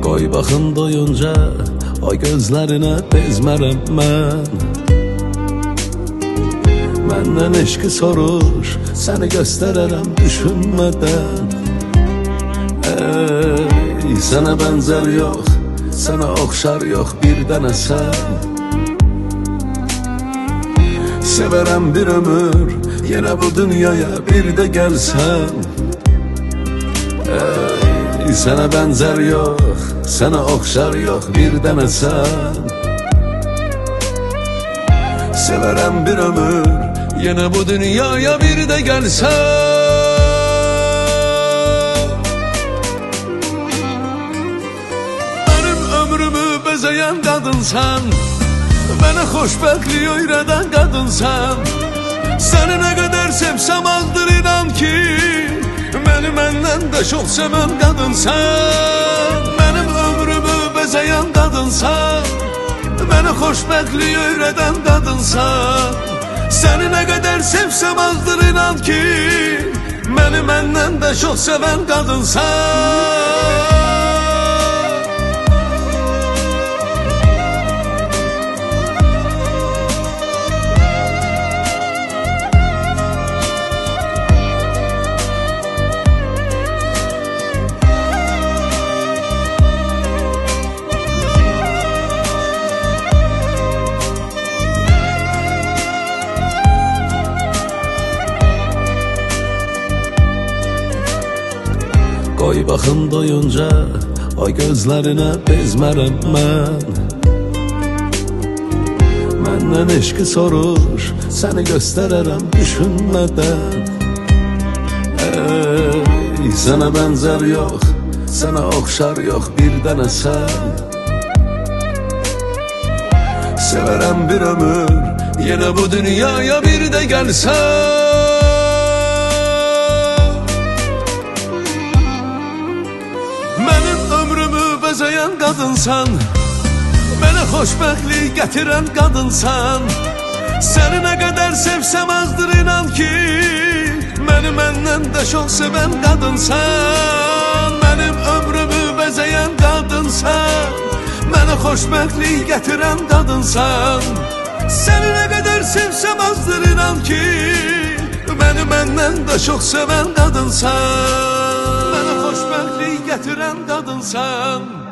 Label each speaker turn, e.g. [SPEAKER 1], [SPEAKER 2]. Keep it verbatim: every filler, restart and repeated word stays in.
[SPEAKER 1] Qoy baxın doyunca o gözlərinə bezmərəm mən. Məndən eşqi soruş, səni göstərərəm düşünmədən. Ey, sənə bənzər yox, sənə oxşar yox bir dənə sən. Sevərəm bir ömür, yenə bu dünyaya bir də gəlsən. Ey, sənə bənzər yox, sənə oxşar yox bir dənə sən. Sevərəm bir ömür, yenə bu dünyaya bir də gəlsən. Mənim ömrümü bezəyən qadınsan, mənə xoşbəxtlik öyrədən qadınsan. Səni nə qədər sevsəm azdır, inan ki, məni məndən də çox sevən qadınsan. Mənim ömrümü bezəyən qadınsan, mənə xoşbəxtlik öyrədən qadınsan. Səni nə qədər sevsəm azdır, inan ki, məni məndən də çox sevən qadınsan. Qoy baxın doyunca o gözlərinə bezmərəm mən. Məndən eşqi soruş, səni göstərərəm düşünmədən. Ey, sənə bənzər yox, sənə oxşar yox bir dənə sən. Sevərəm bir ömür, yenə bu dünyaya bir də gəlsən. Mənim ömrümü bezəyən qadınsan, mənə xoşbəxtlik gətirən qadınsan. Səni nə qədər sevsəm azdır, inan ki, məni məndən də çox sevən qadınsan. Mənim ömrümü bezəyən qadınsan, mənə xoşbəxtlik gətirən qadınsan. Səni nə qədər sevsəm azdır, inan ki, məni məndən də çox sevən qadınsan. Mənə xoşbəxtlik gətirən qadınsan.